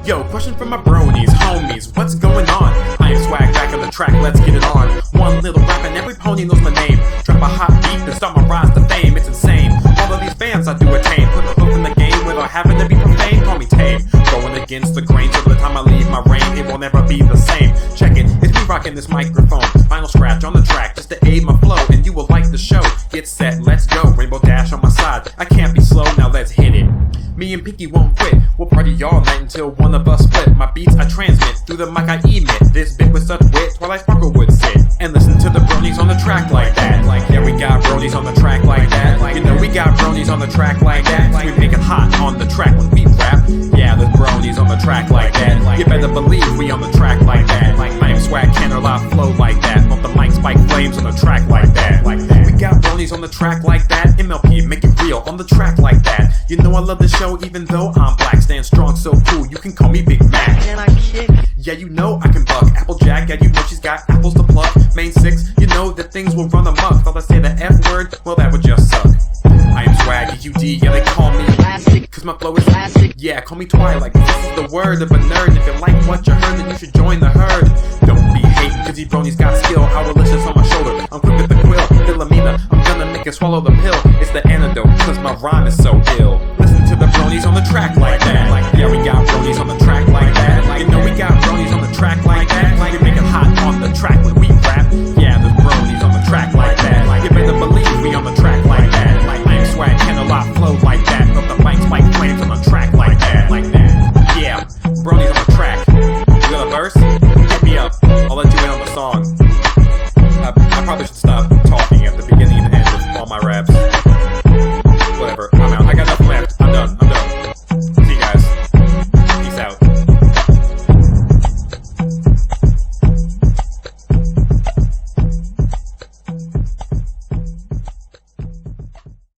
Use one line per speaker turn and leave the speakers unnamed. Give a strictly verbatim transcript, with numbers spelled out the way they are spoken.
Yo, question from my bronies, homies, what's going on? I am Swag back on the track, let's get it on. One little rap and every pony knows my name. Drop a hot beat and start my rise to fame, it's insane. All of these fans I do attain, put a hook in the game without having to be profane, call me tame. Going against the grain till the time I leave my reign, it will never be the same. Check it, it's me rocking this microphone. Final scratch on the track just to aid my flow, and you will like the show. Get set, let's go, Rainbow Dash on my side. I can't be slow, now let's hit it. Me and Pinky won't quit, we'll party all night until one of us split. My beats I transmit, through the mic I emit. This bit with such wit, Twilight Sparkle would sit and listen to the bronies on the track like that. Like, yeah, we got bronies on the track like that. You know we got bronies on the track like that. We make it hot on the track when we rap. Yeah, there's bronies on the track like that. You better believe we on the track like that. Like, I am Swag, can't live flow like that. Bump the mic, spike flames on the track like that. Like that. We got bronies on the track like that. M L P, make it real on the track like that. You know I love the show even though I'm black. Stand strong, so cool, you can call me Big Mac.
Can I kick?
Yeah, you know I can buck. Applejack, yeah, you know she's got apples to pluck. Main six, you know that things will run amok. Thought I say the F word, well that would just suck. I am Swag, U D, yeah they call me
Classic.
Cause my flow is
Classic.
Yeah, call me Twilight, cause this is the word of a nerd. If you like what you heard, then you should join the herd. Don't be hating, cause these bronies got skill. Owlicious on my shoulder, I'm quick with the quill. Philomena, I'm gonna make her swallow the pill. It's the antidote, cause my rhyme is so ill. Listen to the bronies on the track like that.